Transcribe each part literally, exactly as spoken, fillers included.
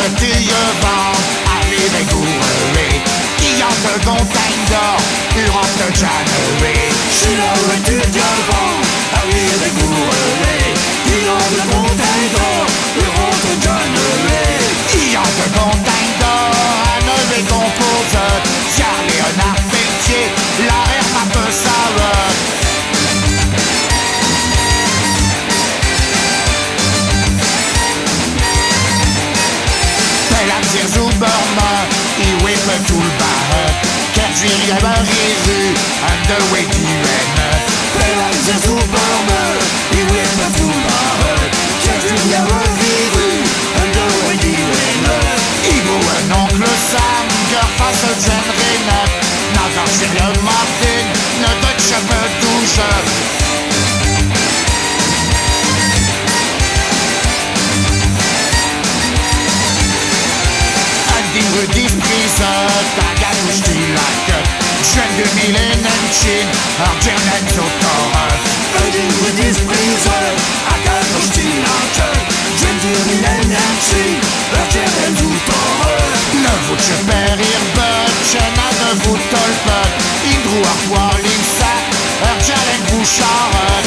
veux-tu y vendre? Arrive gourer, qui en te montagne d'or, Europe de January. Si là veux-tu y vendre? Arrive gourer, qui en te montagne d'or, Europe de January. Qui en te montagne d'or, à neuf et compose, Pierre Léonard Pelletier, l'arrière un peu sour. Pelamzir Zuberman, i whip tout le bar. Kerjir Yabarizu, and the way to end. Pelamzir Zuberman, i whip tout le bar. Kerjir Yabarizu, and the way to end. Ivo un oncle Sam, gör face au Jen Renat. Nazar Cyril Martin, ne Deutsche Bedouche. Rudi Prise, Taganouche Tilak, Jeune de Milenenchin, Argernen Zotor. Rudi Prise, Taganouche Tilak, Jeune de Milenenchin, Argernen Zotor. Ne vous tcheper irbet, Chena ne vous tolpet, Indrou Arpoir Linsac, Argernen Bouchard.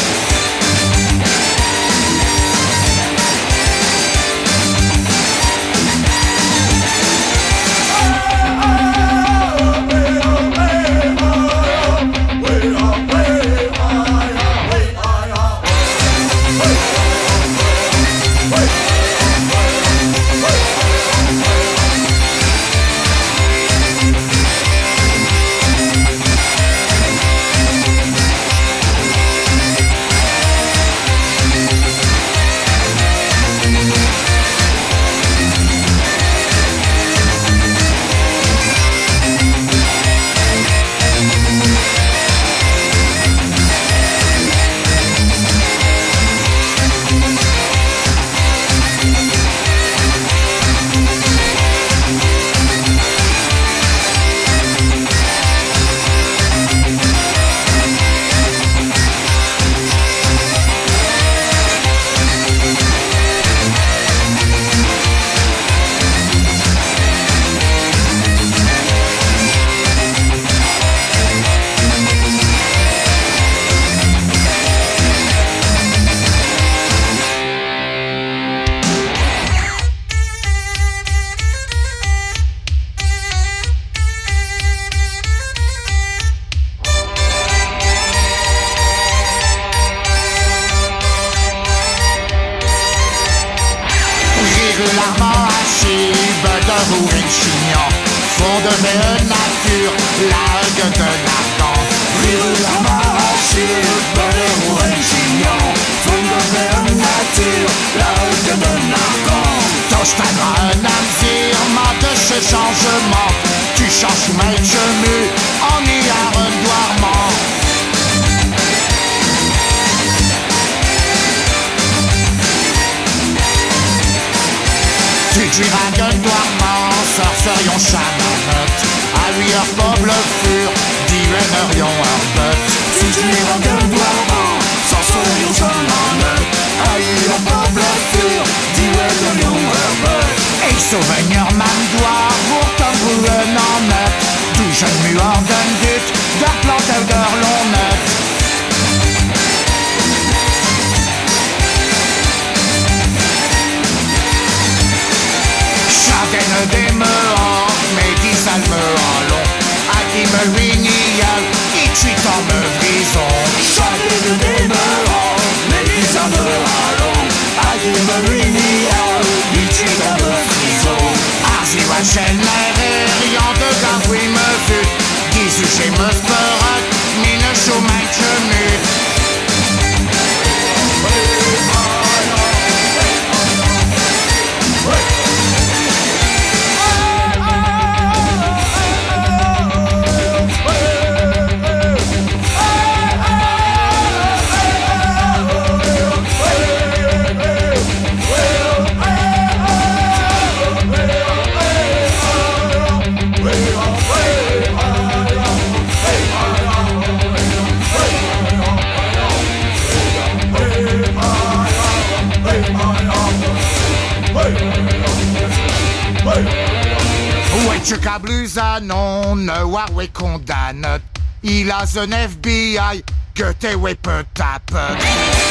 Fond de belle nature, l'algue de l'Arcan. Rive la Marachie, belle ou un chignon. Fond de belle nature, l'algue de l'Arcan. Tostan un amzir, ma de ce changement. Tu changes mal chemu, en y a redoirement. Tu tueras gueuloirement, sorcerions chamanot. À lui heures peuple fur, divinerions herbet. Tu tueras gueuloirement, sorcerions chamanot. À lui heures peuple fur, divinerions herbet. Et souvenir mandoir, pour t'en brûler en net. Tout jeune mueur d'un but, d'un plantel de l'on net. Chacun des meurants, mais qui salme en long. À qui me ruinial, et tu t'en me brison. Chacun des meurants, mais qui salme en long. À qui me ruinial, et tu t'en me brison. Arzi wachel nere, rien de gardoui me fut. Gisu chez me sperat, mine choumain chenu. Welche Kablusa non war we condamnet. Il a un F B I, Goethe we peut taper.